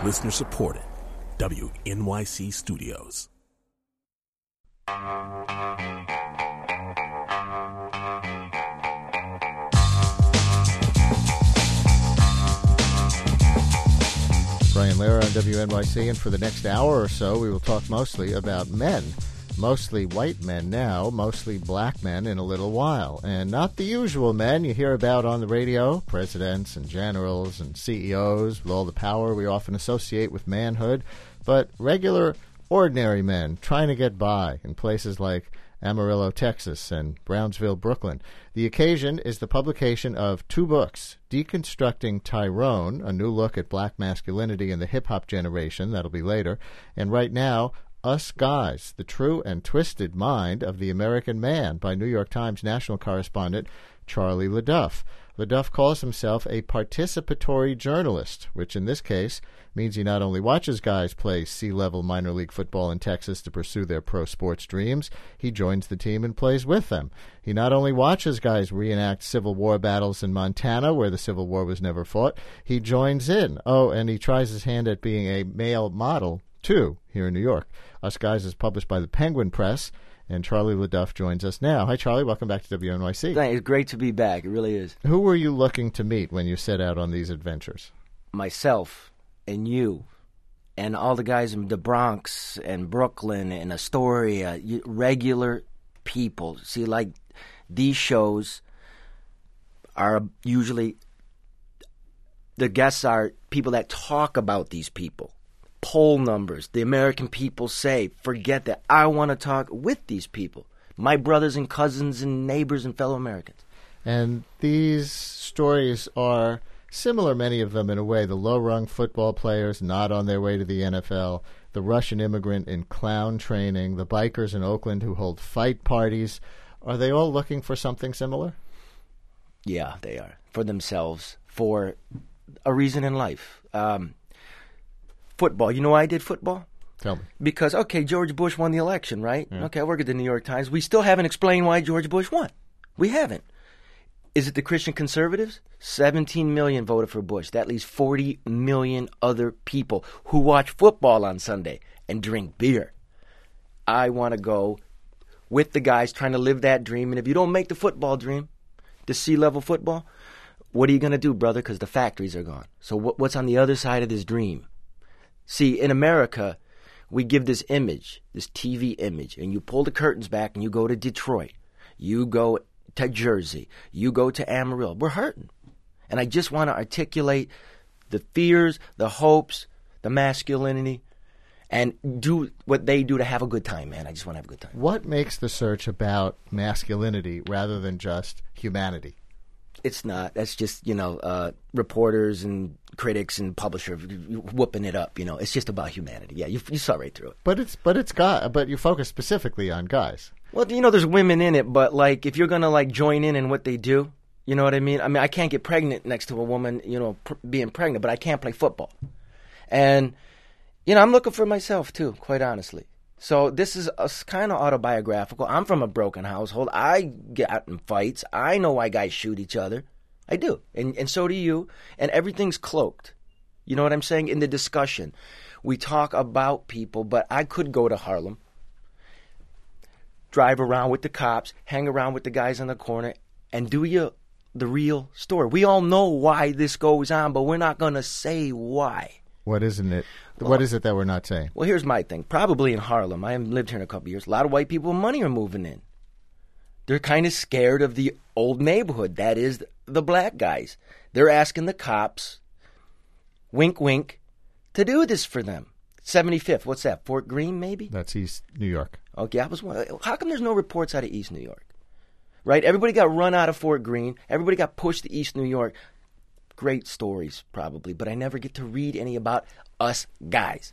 Listener supported. WNYC Studios. Brian Lehrer on WNYC, and for the next hour or so, we will talk mostly about men. Mostly white men now, mostly black men in a little while. And not the usual men you hear about on the radio, presidents and generals and CEOs with all the power we often associate with manhood, but regular, ordinary men trying to get by in places like Amarillo, Texas, and Brownsville, Brooklyn. The occasion is the publication of 2 books, Deconstructing Tyrone, a new look at black masculinity in the hip-hop generation, that'll be later, and right now, Us Guys, the True and Twisted Mind of the American Man by New York Times national correspondent Charlie LeDuff. LeDuff calls himself a participatory journalist, which in this case means he not only watches guys play C-level minor league football in Texas to pursue their pro sports dreams, he joins the team and plays with them. He not only watches guys reenact Civil War battles in Montana, where the Civil War was never fought, he joins in. Oh, and he tries his hand at being a male model, too, here in New York. Us Guys is published by the Penguin Press, and Charlie LeDuff joins us now. Hi, Charlie. Welcome back to WNYC. Thanks. It's great to be back. It really is. Who were you looking to meet when you set out on these adventures? Myself and you and all the guys in the Bronx and Brooklyn and Astoria, regular people. See, like, these shows are usually, the guests are people that talk about these people. Poll numbers, the American people say, forget that. I want to talk with these people, my brothers and cousins and neighbors and fellow Americans. And these stories are similar, many of them, in a way. The low-rung football players not on their way to the NFL, the Russian immigrant in clown training, the bikers in Oakland who hold fight parties. Are they all looking for something similar? Yeah, they are. For themselves, for a reason in life. Football. You know why I did football? Tell me. Because, okay, George Bush won the election, right? Yeah. Okay, I work at the New York Times. We still haven't explained why George Bush won. We haven't. Is it the Christian conservatives? 17 million voted for Bush. That leaves 40 million other people who watch football on Sunday and drink beer. I want to go with the guys trying to live that dream. And if you don't make the football dream, the C-level football, what are you going to do, brother? Because the factories are gone. So what's on the other side of this dream? See, in America, we give this image, this TV image, and you pull the curtains back and you go to Detroit. You go to Jersey. You go to Amarillo. We're hurting. And I just want to articulate the fears, the hopes, the masculinity, and do what they do to have a good time, man. I just want to have a good time. What makes the search about masculinity rather than just humanity? It's not. That's just, reporters and critics and publishers whooping it up. It's just about humanity. Yeah, you saw right through it. But you focus specifically on guys. Well, there's women in it, but like if you're gonna join in what they do, you know what I mean? I mean, I can't get pregnant next to a woman, being pregnant, but I can't play football. And I'm looking for myself too, quite honestly. So this is kind of autobiographical. I'm from a broken household. I get in fights. I know why guys shoot each other. I do. And so do you. And everything's cloaked. You know what I'm saying? In the discussion, we talk about people, but I could go to Harlem, drive around with the cops, hang around with the guys on the corner, and do you the real story. We all know why this goes on, but we're not going to say why. What isn't it? What is it that we're not saying? Well, here's my thing. Probably in Harlem. I haven't lived here in a couple of years. A lot of white people with money are moving in. They're kind of scared of the old neighborhood. That is the black guys. They're asking the cops, wink, wink, to do this for them. 75th. What's that? Fort Greene, maybe? That's East New York. Okay. How come there's no reports out of East New York? Right? Everybody got run out of Fort Greene. Everybody got pushed to East New York. Great stories, probably, but I never get to read any about us guys.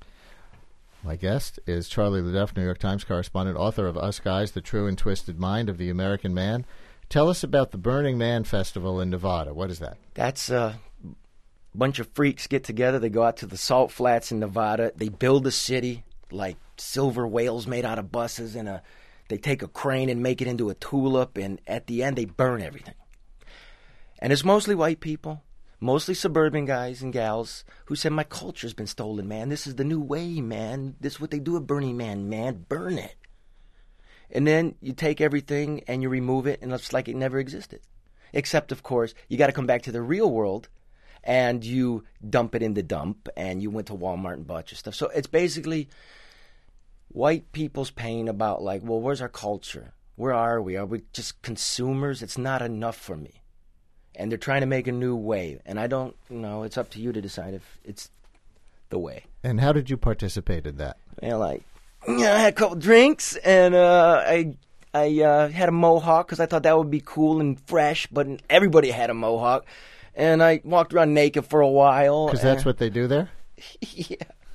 My guest is Charlie LeDuff, New York Times correspondent, author of Us Guys, The True and Twisted Mind of the American Man. Tell us about the Burning Man Festival in Nevada. What is that? That's a bunch of freaks get together. They go out to the salt flats in Nevada. They build a city like silver whales made out of buses, and they take a crane and make it into a tulip, and at the end they burn everything. And it's mostly white people, mostly suburban guys and gals who said, my culture's been stolen, man. This is the new way, man. This is what they do at Burning Man. Burn it. And then you take everything and you remove it, and it's like it never existed. Except, of course, you got to come back to the real world, and you dump it in the dump, and you went to Walmart and bought your stuff. So it's basically white people's pain about, like, well, where's our culture? Where are we? Are we just consumers? It's not enough for me. And they're trying to make a new way. And I don't know. It's up to you to decide if it's the way. And how did you participate in that? And I had a couple drinks, and I had a mohawk because I thought that would be cool and fresh, but everybody had a mohawk. And I walked around naked for a while. Because that's what they do there? Yeah.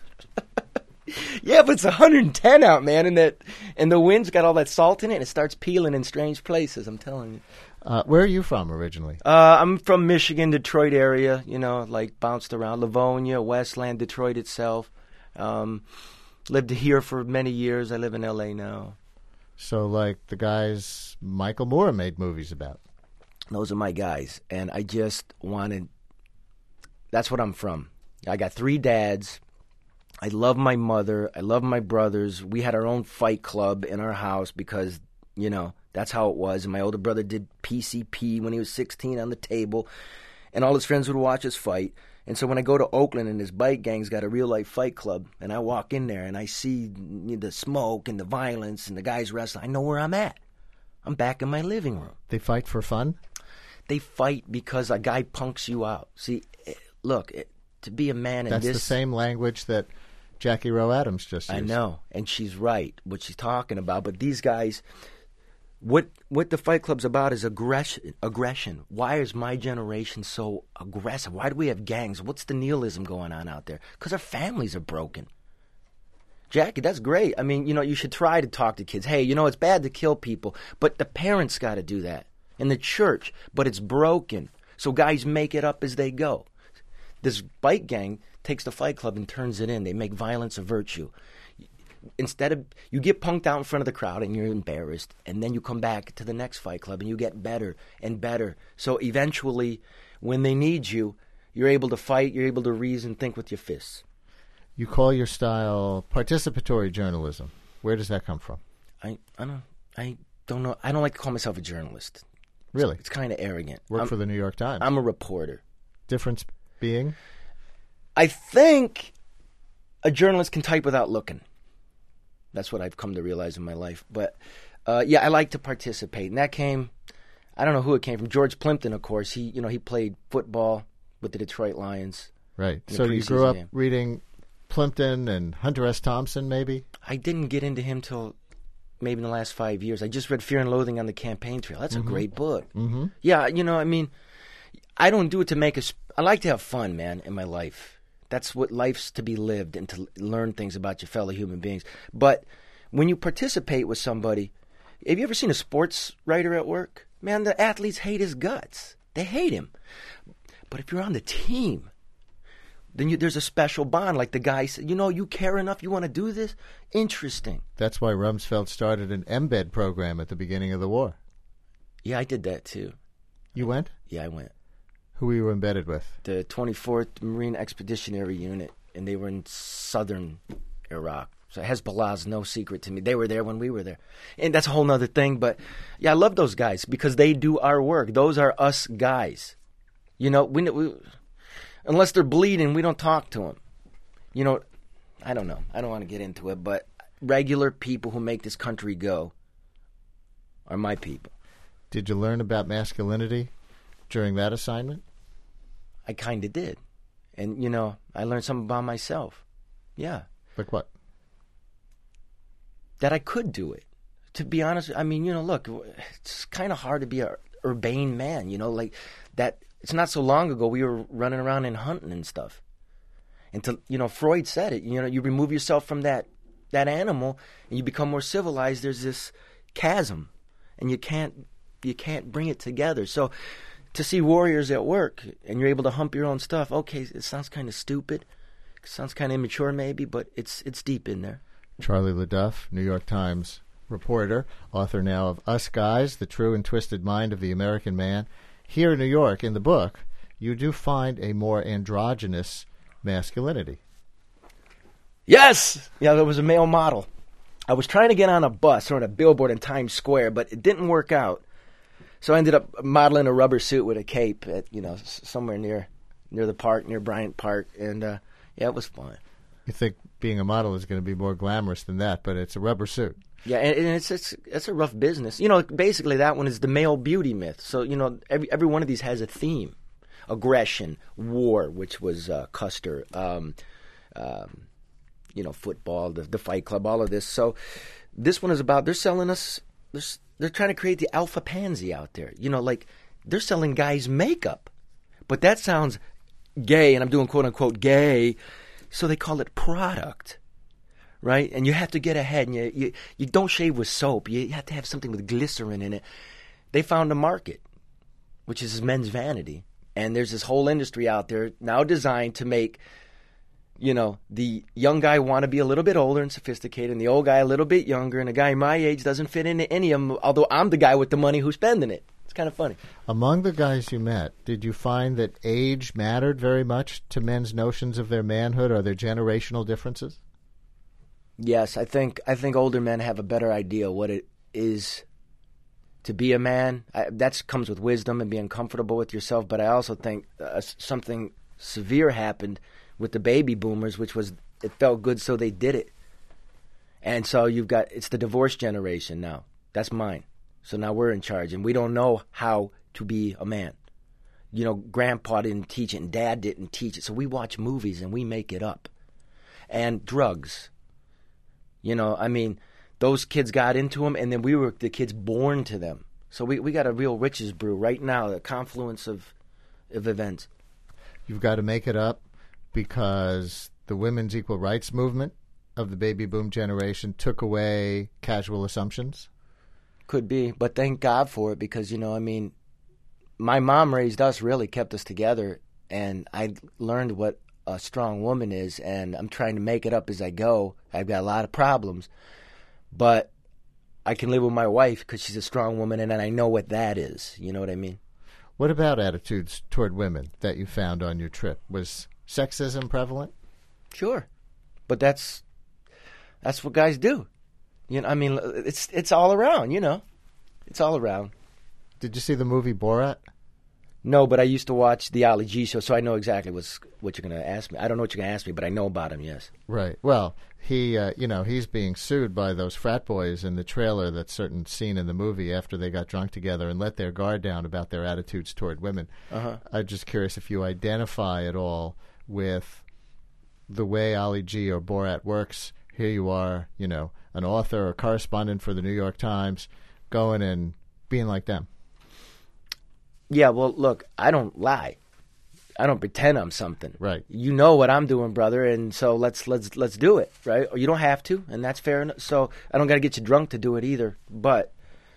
Yeah, but it's 110 out, man, and the wind's got all that salt in it, and it starts peeling in strange places, I'm telling you. Where are you from originally? I'm from Michigan, Detroit area, like bounced around. Livonia, Westland, Detroit itself. Lived here for many years. I live in L.A. now. So like the guys Michael Moore made movies about. Those are my guys, and I just wanted... That's what I'm from. I got 3 dads. I love my mother. I love my brothers. We had our own fight club in our house because, that's how it was. And my older brother did PCP when he was 16 on the table, and all his friends would watch us fight. And so when I go to Oakland and his bike gang's got a real-life fight club, and I walk in there and I see the smoke and the violence and the guys wrestling, I know where I'm at. I'm back in my living room. They fight for fun? They fight because a guy punks you out. See, look, to be a man in That's this... the same language that Jackie Rowe Adams just used. I know, and she's right, what she's talking about. But these guys, what the Fight Club's about is aggression. Why is my generation so aggressive? Why do we have gangs? What's the nihilism going on out there? Because our families are broken. Jackie, that's great. I mean, you should try to talk to kids. Hey, it's bad to kill people, but the parents got to do that. And the church, but it's broken. So guys make it up as they go. This bike gang takes the Fight Club and turns it in. They make violence a virtue. Instead of, you get punked out in front of the crowd and you're embarrassed, and then you come back to the next Fight Club and you get better and better. So eventually, when they need you, you're able to fight, you're able to reason, think with your fists. You call your style participatory journalism. Where does that come from? I don't know. I don't like to call myself a journalist. Really? It's kind of arrogant. Work for the New York Times. I'm a reporter. Difference being? I think a journalist can type without looking. That's what I've come to realize in my life. But, yeah, I like to participate. And that came, I don't know who it came from. George Plimpton, of course. He played football with the Detroit Lions. Right. So you grew up reading Plimpton and Hunter S. Thompson, maybe? I didn't get into him till maybe in the last 5 years. I just read Fear and Loathing on the Campaign Trail. That's a great book. Mm-hmm. Yeah, I mean, I don't do it to make I like to have fun, man, in my life. That's what life's to be lived, and to learn things about your fellow human beings. But when you participate with somebody, have you ever seen a sports writer at work? Man, the athletes hate his guts. They hate him. But if you're on the team, then there's a special bond. Like the guy said, you care enough, you want to do this? Interesting. That's why Rumsfeld started an embed program at the beginning of the war. Yeah, I did that too. You went? Yeah, I went. Who were you embedded with? The 24th Marine Expeditionary Unit, and they were in southern Iraq. So Hezbollah's no secret to me. They were there when we were there. And that's a whole other thing. But, yeah, I love those guys because they do our work. Those are us guys. We unless they're bleeding, we don't talk to them. I don't know. I don't want to get into it. But regular people who make this country go are my people. Did you learn about masculinity during that assignment? I kind of did. And, I learned something about myself. Yeah. Like what? That I could do it. To be honest, I mean, look, it's kind of hard to be a urbane man, like that. It's not so long ago we were running around and hunting and stuff. And Freud said it, you remove yourself from that animal and you become more civilized. There's this chasm and you can't bring it together. So to see warriors at work and you're able to hump your own stuff, okay, it sounds kind of stupid. It sounds kind of immature maybe, but it's deep in there. Charlie LeDuff, New York Times reporter, author now of Us Guys, The True and Twisted Mind of the American Man. Here in New York, in the book, you do find a more androgynous masculinity. Yes! Yeah, there was a male model. I was trying to get on a bus or on a billboard in Times Square, but it didn't work out. So I ended up modeling a rubber suit with a cape at, somewhere near the park, near Bryant Park. And, it was fun. You think being a model is going to be more glamorous than that, but it's a rubber suit. Yeah, and it's a rough business. Basically that one is the male beauty myth. So, every one of these has a theme. Aggression, war, which was Custer, football, the Fight Club, all of this. So this one is about, they're selling us, they're trying to create the alpha pansy out there. They're selling guys makeup. But that sounds gay, and I'm doing quote-unquote gay, so they call it product, right? And you have to get ahead, and you don't shave with soap. You have to have something with glycerin in it. They found a market, which is men's vanity. And there's this whole industry out there now designed to make, the young guy want to be a little bit older and sophisticated, and the old guy a little bit younger, and a guy my age doesn't fit into any of them, although I'm the guy with the money who's spending it. It's kind of funny. Among the guys you met, did you find that age mattered very much to men's notions of their manhood? Are there generational differences? Yes, I think older men have a better idea what it is to be a man. That comes with wisdom and being comfortable with yourself, but I also think something severe happened with the baby boomers, which was it felt good, so they did it. And so it's the divorce generation now. That's mine. So now we're in charge, and we don't know how to be a man. Grandpa didn't teach it, and Dad didn't teach it, so we watch movies and we make it up. And drugs. Those kids got into them, and then we were the kids born to them. So we got a real witch's brew right now, the confluence of events. You've got to make it up because the women's equal rights movement of the baby boom generation took away casual assumptions? Could be, but thank God for it because, my mom raised us, really kept us together, and I learned what a strong woman is, and I'm trying to make it up as I go. I've got a lot of problems, but I can live with my wife because she's a strong woman, and I know what that is. You know what I mean? What about attitudes toward women that you found on your trip? Was sexism prevalent? Sure, but that's what guys do. It's all around. It's all around. Did you see the movie Borat? No, but I used to watch the Ali G show, so I know exactly what you're going to ask me. I don't know what you're going to ask me, but I know about him. Yes. Right. Well, he, he's being sued by those frat boys in the trailer. That certain scene in the movie after they got drunk together and let their guard down about their attitudes toward women. I'm just curious if you identify at all with the way Ali G or Borat works. Here you are, an author or correspondent for the New York Times, going and being like them. Yeah, well, look, I don't lie. I don't pretend I'm something. Right. You know what I'm doing, brother, and so let's do it, right? Or you don't have to, and that's fair enough. So I don't got to get you drunk to do it either. But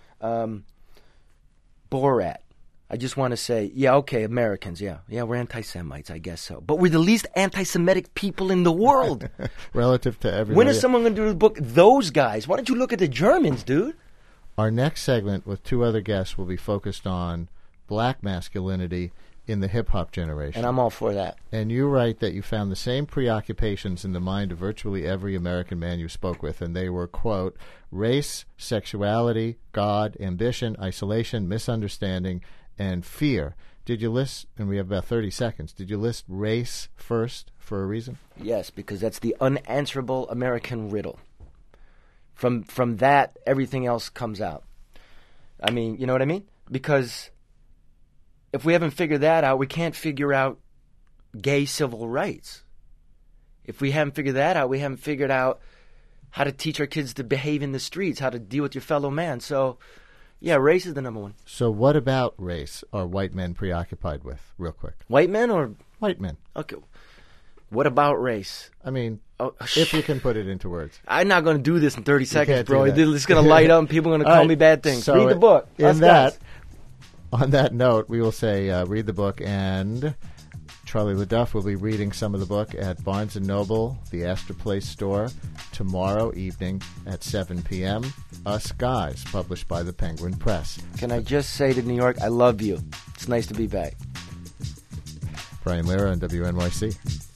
Borat, I just want to say, yeah, okay, Americans, yeah, we're anti-Semites, I guess so. But we're the least anti-Semitic people in the world. Relative to everybody. When is someone going to do the book? Those guys. Why don't you look at the Germans, dude? Our next segment with two other guests will be focused on black masculinity in the hip-hop generation. And I'm all for that. And you write that you found the same preoccupations in the mind of virtually every American man you spoke with, and they were, quote, race, sexuality, God, ambition, isolation, misunderstanding, and fear. Did you list, and we have about 30 seconds, did you list race first for a reason? Yes, because that's the unanswerable American riddle. From that, everything else comes out. I mean, you know what I mean? Because if we haven't figured that out, we can't figure out gay civil rights. If we haven't figured that out, we haven't figured out how to teach our kids to behave in the streets, how to deal with your fellow man. So, yeah, race is the number one. So what about race are white men preoccupied with, real quick? White men or? White men. Okay. What about race? I mean, if you can put it into words. I'm not going to do this in 30 seconds, bro. It's going to light up and people are going to call me bad things. So read the book. On that note, we will say read the book, and Charlie LeDuff will be reading some of the book at Barnes & Noble, the Astor Place store, tomorrow evening at 7 p.m. Us Guys, published by the Penguin Press. Can I just say to New York, I love you. It's nice to be back. Brian Lehrer on WNYC.